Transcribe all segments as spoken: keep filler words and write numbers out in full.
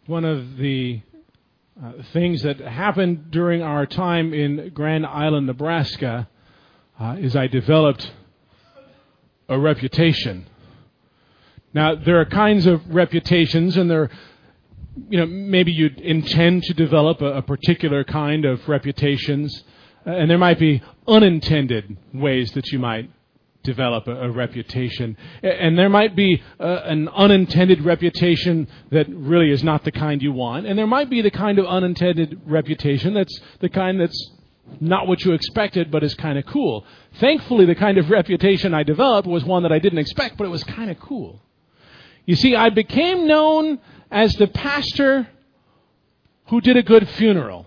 one of the uh, things that happened during our time in Grand Island, Nebraska, uh, is I developed a reputation. Now, there are kinds of reputations, and there, you know, maybe you intend to develop a, a particular kind of reputations, uh, and there might be unintended ways that you might develop a, a reputation. And there might be uh, an unintended reputation that really is not the kind you want. And there might be the kind of unintended reputation that's the kind that's not what you expected, but is kind of cool. Thankfully, the kind of reputation I developed was one that I didn't expect, but it was kind of cool. You see, I became known as the pastor who did a good funeral.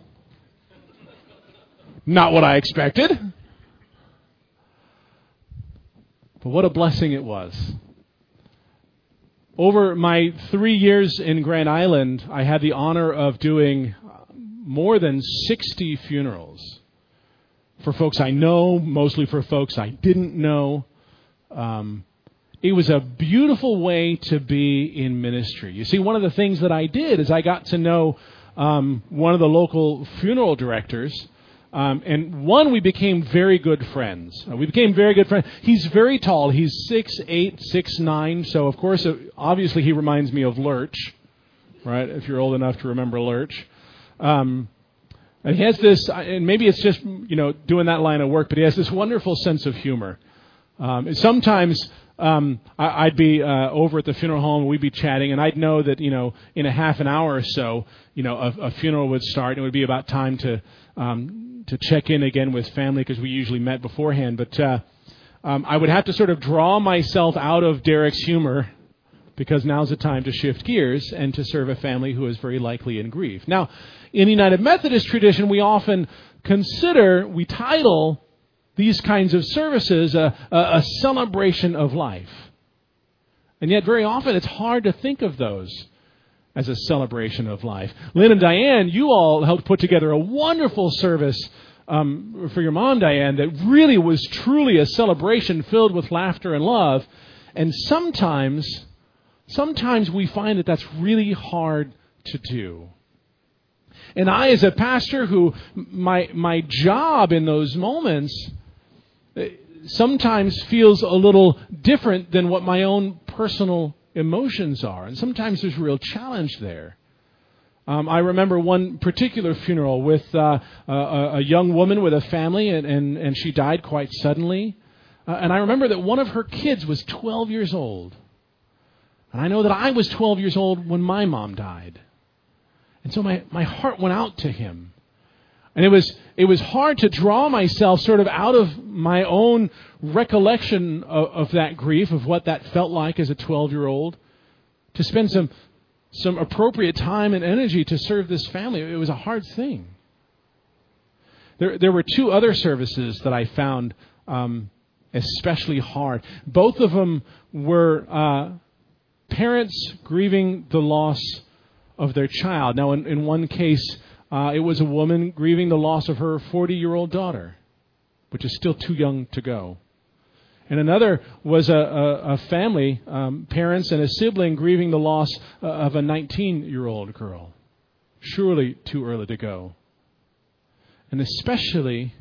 Not what I expected. But what a blessing it was. Over my three years in Grand Island, I had the honor of doing more than sixty funerals. For folks I know, mostly for folks I didn't know. Um, it was a beautiful way to be in ministry. You see, one of the things that I did is I got to know um, one of the local funeral directors. Um, and one, we became very good friends. Uh, we became very good friends. He's very tall. He's six eight, six nine. So, of course, uh, obviously he reminds me of Lurch, right, if you're old enough to remember Lurch. Um, and he has this, and maybe it's just, you know, doing that line of work, but he has this wonderful sense of humor. Um, sometimes um, I, I'd be uh, over at the funeral home, and we'd be chatting, and I'd know that, you know, in a half an hour or so, you know, a, a funeral would start, and it would be about time to... Um, to check in again with family because we usually met beforehand. But uh, um, I would have to sort of draw myself out of Derek's humor because now's the time to shift gears and to serve a family who is very likely in grief. Now, in the United Methodist tradition, we often consider, we title these kinds of services a, a, a celebration of life. And yet very often it's hard to think of those as a celebration of life. Lynn and Diane, you all helped put together a wonderful service um, for your mom, Diane, that really was truly a celebration filled with laughter and love. And sometimes, sometimes we find that that's really hard to do. And I, as a pastor who, my my job in those moments sometimes feels a little different than what my own personal emotions are. And sometimes there's a real challenge there. Um, I remember one particular funeral with uh, a, a young woman with a family, and, and, and she died quite suddenly. Uh, and I remember that one of her kids was twelve years old. And I know that I was twelve years old when my mom died. And so my, my heart went out to him. And it was it was hard to draw myself sort of out of my own recollection of, of that grief, of what that felt like as a twelve-year-old, to spend some some appropriate time and energy to serve this family. It was a hard thing. There there were two other services that I found um, especially hard. Both of them were uh, parents grieving the loss of their child. Now, in, in one case, Uh, it was a woman grieving the loss of her forty-year-old daughter, which is still too young to go. And another was a, a, a family, um, parents and a sibling grieving the loss uh, of a nineteen-year-old girl. Surely too early to go. And especially,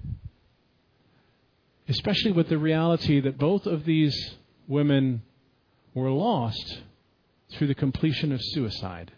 especially with the reality that both of these women were lost through the completion of suicide.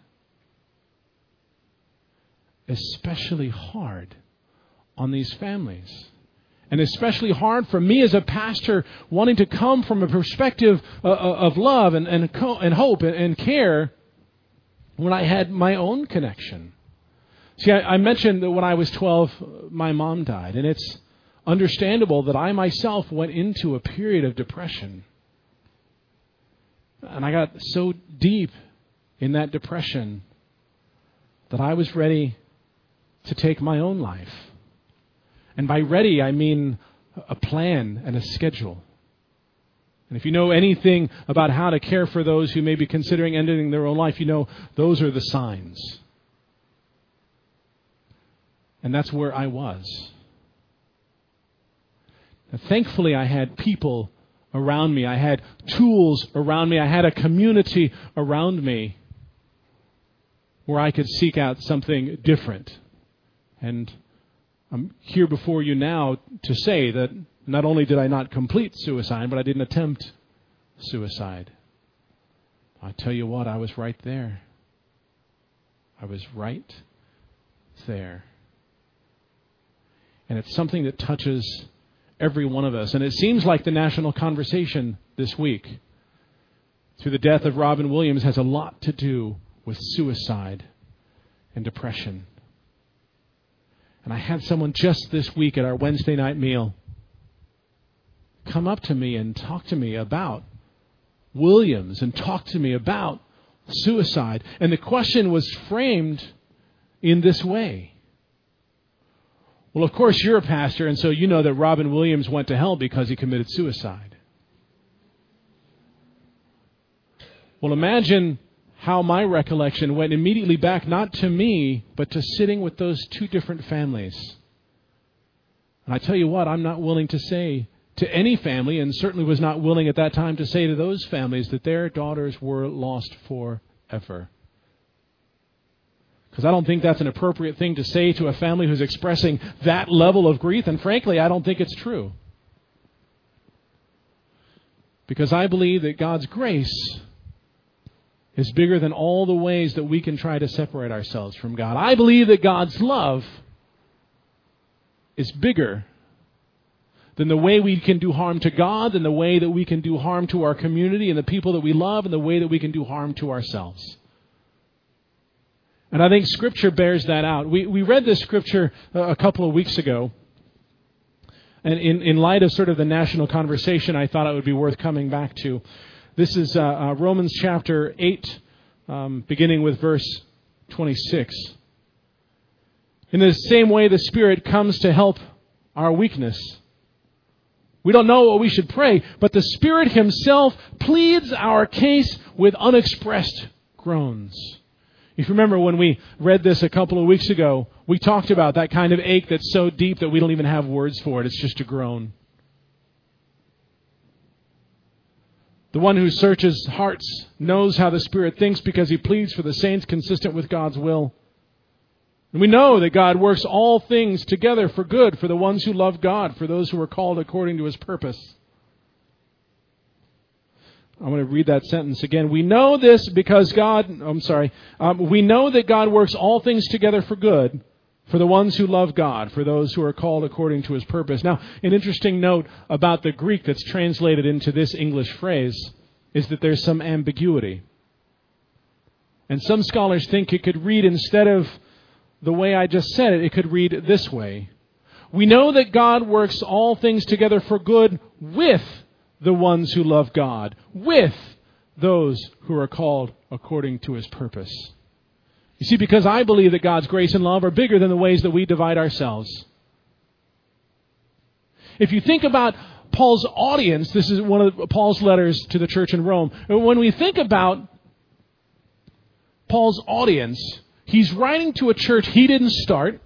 Especially hard on these families. And especially hard for me as a pastor wanting to come from a perspective uh, of love and, and, and hope and, and care when I had my own connection. See, I, I mentioned that when I was twelve, my mom died. And it's understandable that I myself went into a period of depression. And I got so deep in that depression that I was ready to take my own life. And by ready, I mean a plan and a schedule. And if you know anything about how to care for those who may be considering ending their own life, you know those are the signs. And that's where I was. Now, thankfully, I had people around me. I had tools around me. I had a community around me where I could seek out something different. And I'm here before you now to say that not only did I not complete suicide, but I didn't attempt suicide. I tell you what, I was right there. I was right there. And it's something that touches every one of us. And it seems like the national conversation this week, through the death of Robin Williams, has a lot to do with suicide and depression. And I had someone just this week at our Wednesday night meal come up to me and talk to me about Williams and talk to me about suicide. And the question was framed in this way. Well, of course, you're a pastor, and so you know that Robin Williams went to hell because he committed suicide. Well, imagine how my recollection went immediately back, not to me, but to sitting with those two different families. And I tell you what, I'm not willing to say to any family, and certainly was not willing at that time to say to those families that their daughters were lost forever. Because I don't think that's an appropriate thing to say to a family who's expressing that level of grief, and frankly, I don't think it's true. Because I believe that God's grace is bigger than all the ways that we can try to separate ourselves from God. I believe that God's love is bigger than the way we can do harm to God, than the way that we can do harm to our community and the people that we love, and the way that we can do harm to ourselves. And I think Scripture bears that out. We we read this Scripture a couple of weeks ago. And in, in light of sort of the national conversation, I thought it would be worth coming back to. This is uh, uh, Romans chapter eight, um, beginning with verse twenty-six. In the same way, the Spirit comes to help our weakness. We don't know what we should pray, but the Spirit Himself pleads our case with unexpressed groans. If you remember when we read this a couple of weeks ago, we talked about that kind of ache that's so deep that we don't even have words for it. It's just a groan. The one who searches hearts knows how the Spirit thinks because He pleads for the saints consistent with God's will. And we know that God works all things together for good for the ones who love God, for those who are called according to His purpose. I'm going to read that sentence again. We know this because God, I'm sorry, um, we know that God works all things together for good for the ones who love God, for those who are called according to His purpose. Now, an interesting note about the Greek that's translated into this English phrase is that there's some ambiguity. And some scholars think it could read, instead of the way I just said it, it could read this way. We know that God works all things together for good with the ones who love God, with those who are called according to His purpose. You see, because I believe that God's grace and love are bigger than the ways that we divide ourselves. If you think about Paul's audience, this is one of Paul's letters to the church in Rome. When we think about Paul's audience, he's writing to a church he didn't start.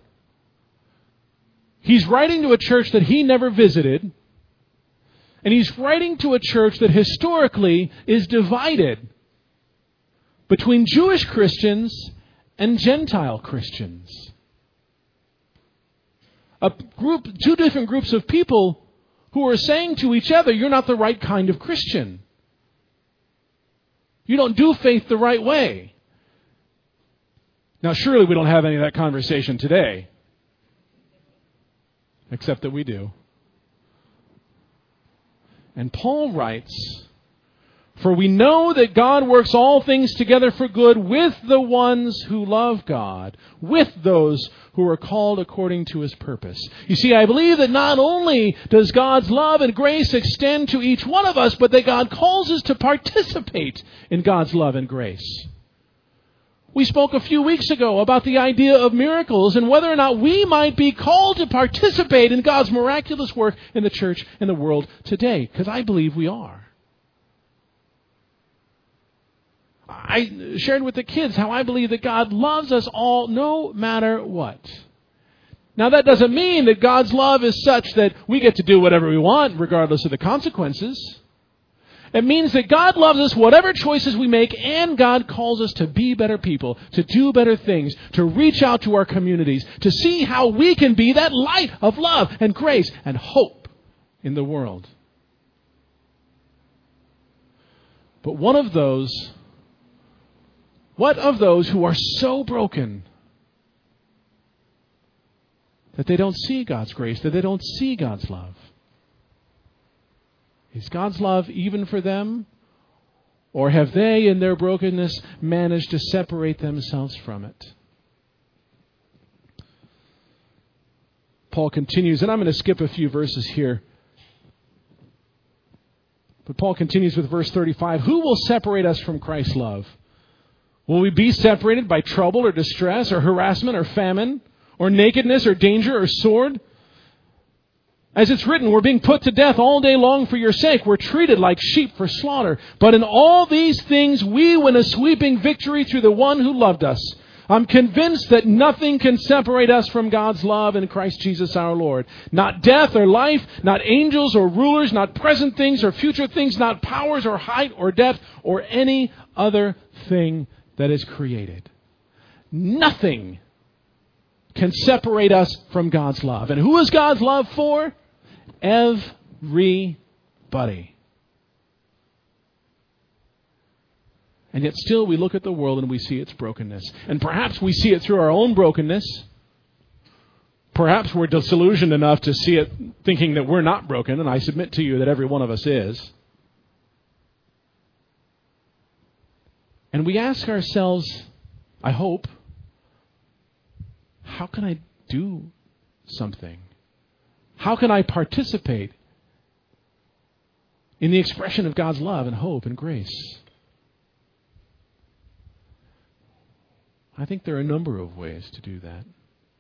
He's writing to a church that he never visited. And he's writing to a church that historically is divided between Jewish Christians and Gentile Christians. A group, two different groups of people who are saying to each other, you're not the right kind of Christian. You don't do faith the right way. Now, surely we don't have any of that conversation today. Except that we do. And Paul writes, for we know that God works all things together for good with the ones who love God, with those who are called according to His purpose. You see, I believe that not only does God's love and grace extend to each one of us, but that God calls us to participate in God's love and grace. We spoke a few weeks ago about the idea of miracles and whether or not we might be called to participate in God's miraculous work in the church and the world today, because I believe we are. I shared with the kids how I believe that God loves us all no matter what. Now, that doesn't mean that God's love is such that we get to do whatever we want regardless of the consequences. It means that God loves us whatever choices we make, and God calls us to be better people, to do better things, to reach out to our communities, to see how we can be that light of love and grace and hope in the world. But one of those, what of those who are so broken that they don't see God's grace, that they don't see God's love? Is God's love even for them? Or have they, in their brokenness, managed to separate themselves from it? Paul continues, and I'm going to skip a few verses here. But Paul continues with verse thirty-five. Who will separate us from Christ's love? Will we be separated by trouble or distress or harassment or famine or nakedness or danger or sword? As it's written, we're being put to death all day long for your sake. We're treated like sheep for slaughter. But in all these things, we win a sweeping victory through the one who loved us. I'm convinced that nothing can separate us from God's love in Christ Jesus our Lord. Not death or life, not angels or rulers, not present things or future things, not powers or height or depth or any other thing that is created. Nothing can separate us from God's love. And who is God's love for? Everybody. And yet still we look at the world and we see its brokenness. And perhaps we see it through our own brokenness. Perhaps we're disillusioned enough to see it thinking that we're not broken. And I submit to you that every one of us is. And we ask ourselves, I hope, how can I do something? How can I participate in the expression of God's love and hope and grace? I think there are a number of ways to do that.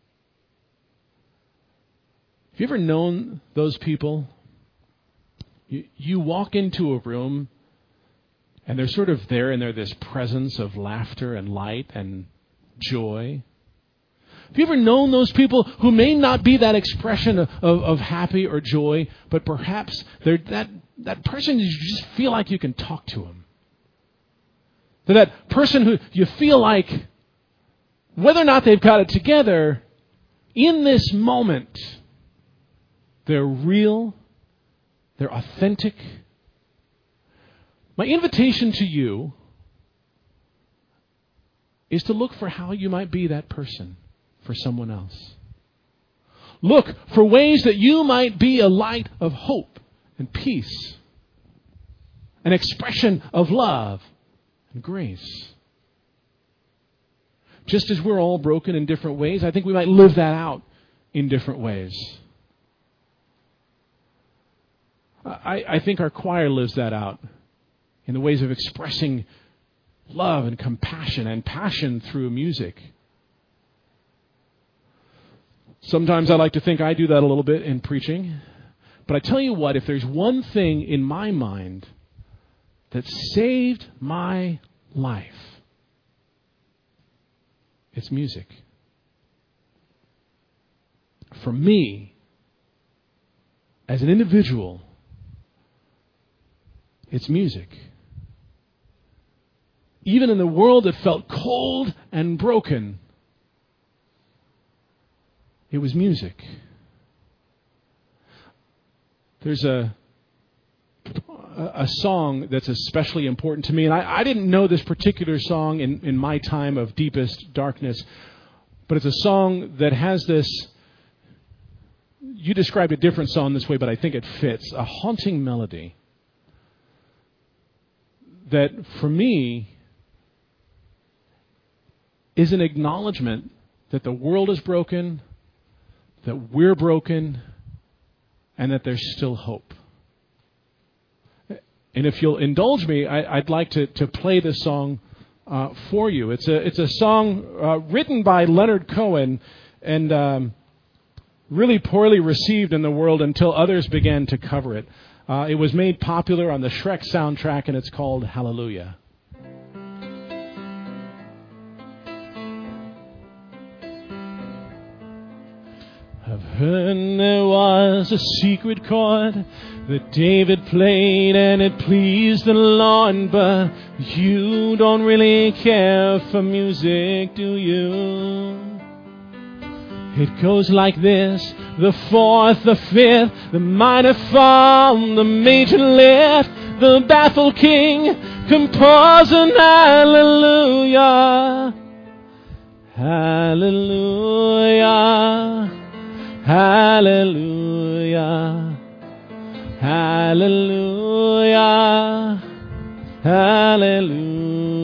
Have you ever known those people? You, you walk into a room and they're sort of there and they're this presence of laughter and light and joy. Have you ever known those people who may not be that expression of, of, of happy or joy, but perhaps they're that, that person you just feel like you can talk to them? They're that person who you feel like, whether or not they've got it together, in this moment, they're real, they're authentic. My invitation to you is to look for how you might be that person for someone else. Look for ways that you might be a light of hope and peace, an expression of love and grace. Just as we're all broken in different ways, I think we might live that out in different ways. I, I think our choir lives that out in the ways of expressing love and compassion and passion through music. Sometimes I like to think I do that a little bit in preaching. But I tell you what, if there's one thing in my mind that saved my life, it's music. For me, as an individual, it's music. Even in the world that felt cold and broken, it was music. There's a a song that's especially important to me, and I, I didn't know this particular song in, in my time of deepest darkness, but it's a song that has this, you described a different song this way, but I think it fits, a haunting melody that for me is an acknowledgement that the world is broken, that we're broken, and that there's still hope. And if you'll indulge me, I, I'd like to, to play this song uh, for you. It's a it's a song uh, written by Leonard Cohen and um, really poorly received in the world until others began to cover it. Uh, it was made popular on the Shrek soundtrack, and it's called Hallelujah. I've heard there was a secret chord that David played and it pleased the Lord, but you don't really care for music, do you? It goes like this: the fourth, the fifth, the minor fall, the major lift, the baffled king compose an hallelujah, hallelujah, hallelujah, hallelujah, hallelujah.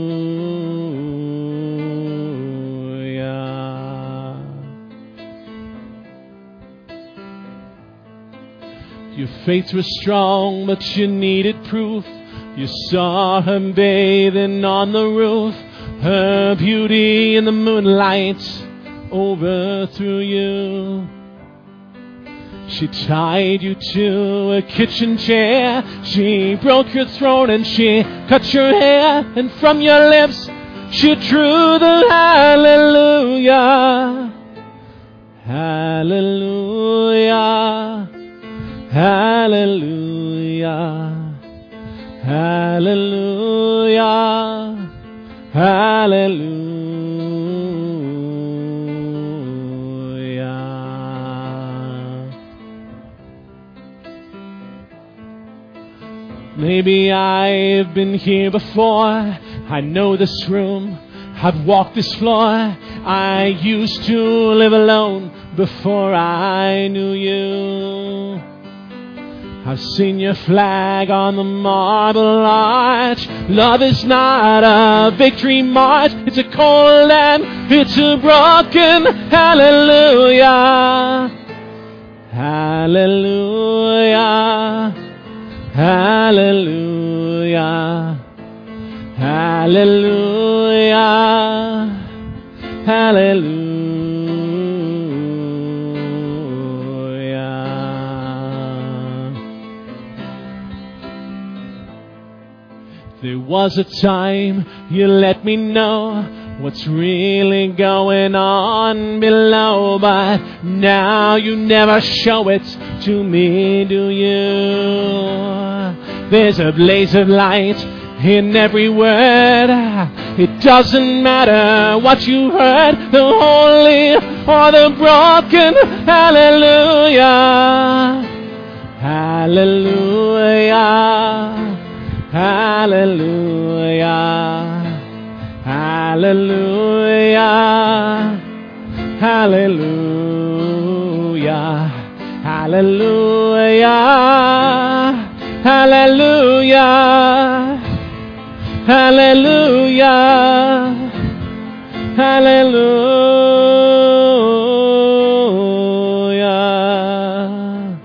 Your faith was strong, but you needed proof. You saw her bathing on the roof. Her beauty in the moonlight overthrew you. She tied you to a kitchen chair. She broke your throat and she cut your hair. And from your lips she drew the hallelujah, hallelujah, hallelujah, hallelujah, hallelujah. Maybe I've been here before. I know this room. I've walked this floor. I used to live alone before I knew you. I've seen your flag on the marble arch. Love is not a victory march. It's a cold and it's a broken hallelujah, hallelujah, hallelujah, hallelujah, hallelujah. There was a time you let me know what's really going on below, but now you never show it to me, do you? There's a blaze of light in every word. It doesn't matter what you heard, the holy or the broken, hallelujah, hallelujah, hallelujah, hallelujah, hallelujah, hallelujah, hallelujah, hallelujah, hallelujah.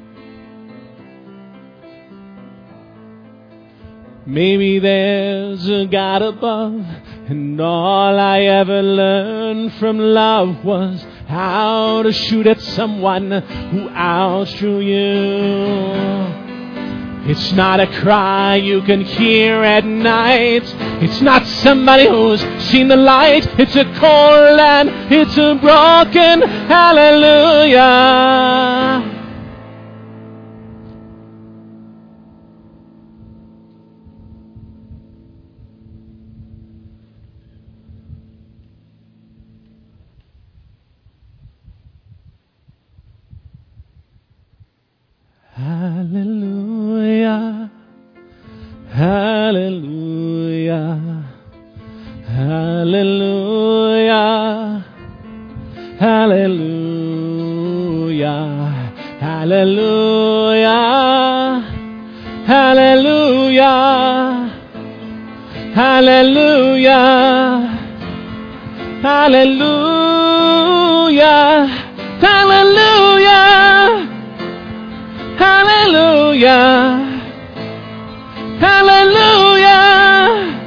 Maybe there's a God above, and all I ever learned from love was how to shoot at someone who outdrew you. It's not a cry you can hear at night. It's not somebody who's seen the light. It's a cold and it's a broken hallelujah. Hallelujah, hallelujah, hallelujah, hallelujah, hallelujah, hallelujah, hallelujah, hallelujah, hallelujah. Hallelujah, hallelujah,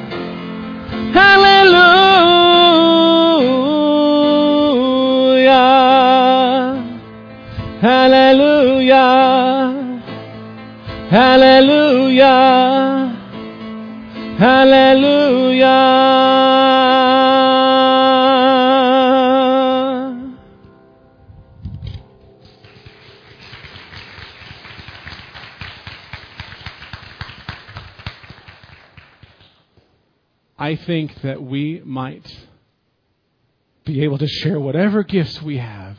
hallelujah, hallelujah, hallelujah, hallelujah. I think that we might be able to share whatever gifts we have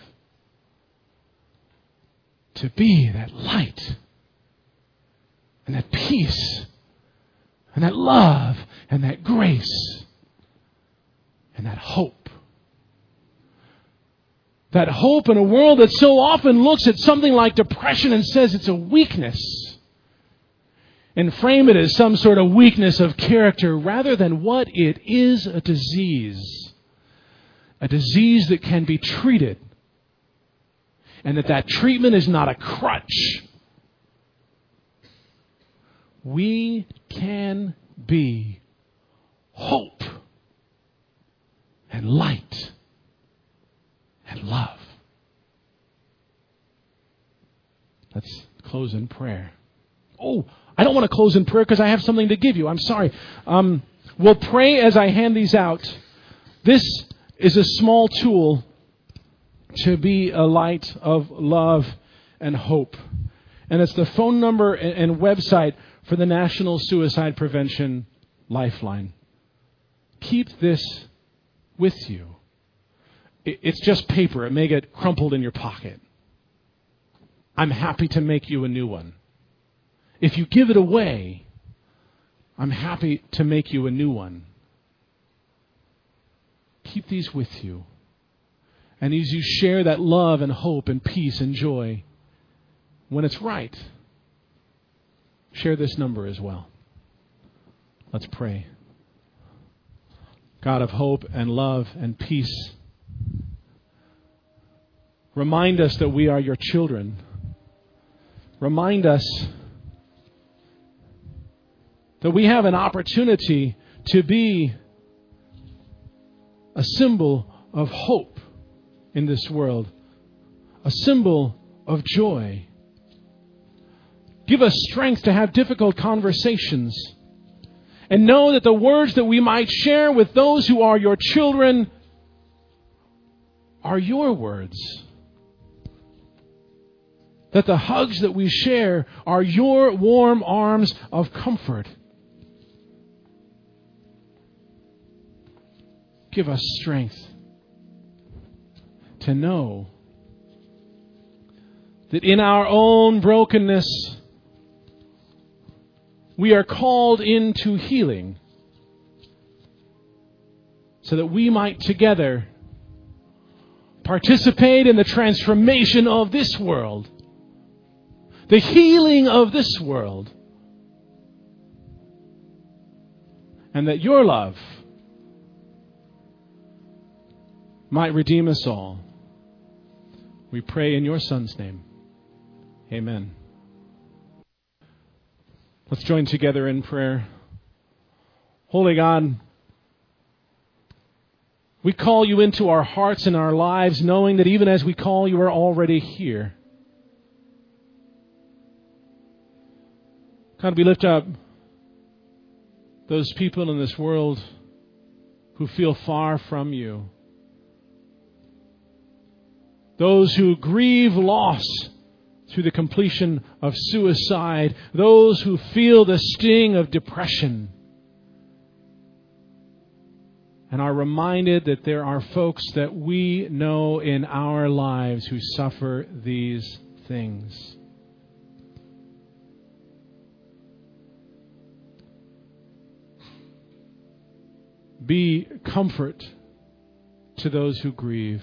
to be that light and that peace and that love and that grace and that hope. That hope in a world that so often looks at something like depression and says it's a weakness, and frame it as some sort of weakness of character rather than what it is, a disease. A disease that can be treated. And that that treatment is not a crutch. We can be hope and light and love. Let's close in prayer. Oh, I don't want to close in prayer because I have something to give you. I'm sorry. Um, we'll pray as I hand these out. This is a small tool to be a light of love and hope. And it's the phone number and website for the National Suicide Prevention Lifeline. Keep this with you. It's just paper. It may get crumpled in your pocket. I'm happy to make you a new one. If you give it away, I'm happy to make you a new one. Keep these with you. And as you share that love and hope and peace and joy, when it's right, share this number as well. Let's pray. God of hope and love and peace, remind us that we are your children. Remind us that we have an opportunity to be a symbol of hope in this world, a symbol of joy. Give us strength to have difficult conversations and know that the words that we might share with those who are your children are your words. That the hugs that we share are your warm arms of comfort. Give us strength to know that in our own brokenness, we are called into healing so that we might together participate in the transformation of this world, the healing of this world, and that your love might redeem us all. We pray in your Son's name. Amen. Let's join together in prayer. Holy God, we call you into our hearts and our lives, knowing that even as we call, you are already here. God, we lift up those people in this world who feel far from you. Those who grieve loss through the completion of suicide. Those who feel the sting of depression. And are reminded that there are folks that we know in our lives who suffer these things. Be comfort to those who grieve.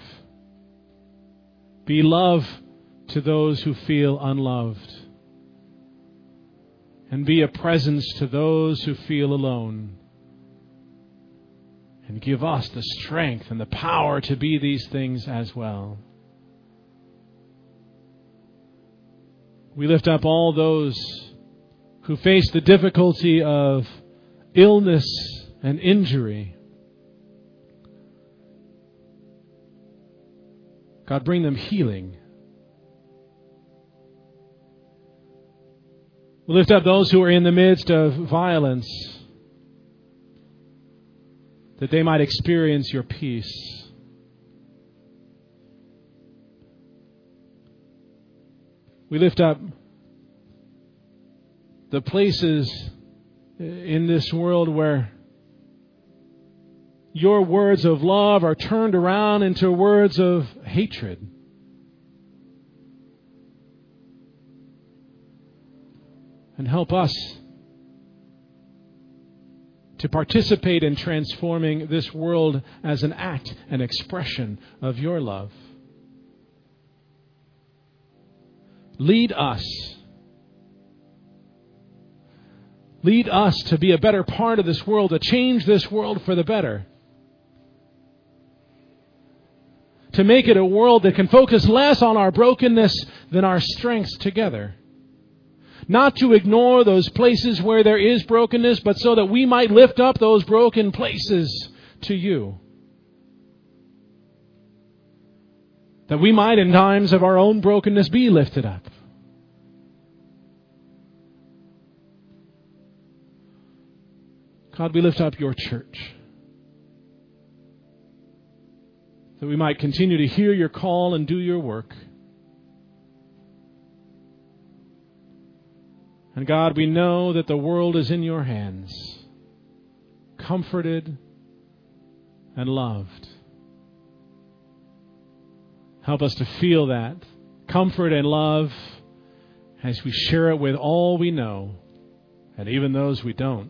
Be love to those who feel unloved. And be a presence to those who feel alone. And give us the strength and the power to be these things as well. We lift up all those who face the difficulty of illness and injury. God, bring them healing. We lift up those who are in the midst of violence, that they might experience your peace. We lift up the places in this world where your words of love are turned around into words of hatred. And help us to participate in transforming this world as an act, an expression of your love. Lead us. Lead us to be a better part of this world, to change this world for the better. To make it a world that can focus less on our brokenness than our strengths together. Not to ignore those places where there is brokenness, but so that we might lift up those broken places to you. That we might, in times of our own brokenness, be lifted up. God, we lift up your church. That we might continue to hear your call and do your work. And God, we know that the world is in your hands, comforted and loved. Help us to feel that comfort and love as we share it with all we know, and even those we don't.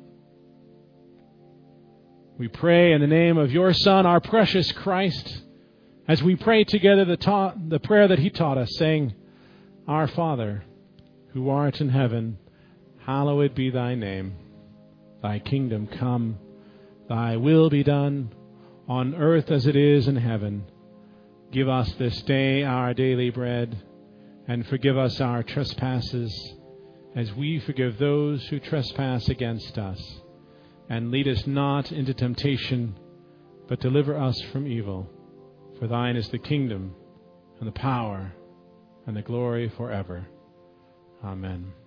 We pray in the name of your Son, our precious Christ, as we pray together the, ta- the prayer that he taught us, saying, Our Father, who art in heaven, hallowed be thy name. Thy kingdom come, thy will be done, on earth as it is in heaven. Give us this day our daily bread, and forgive us our trespasses, as we forgive those who trespass against us. And lead us not into temptation, but deliver us from evil. For thine is the kingdom, and the power, and the glory forever. Amen.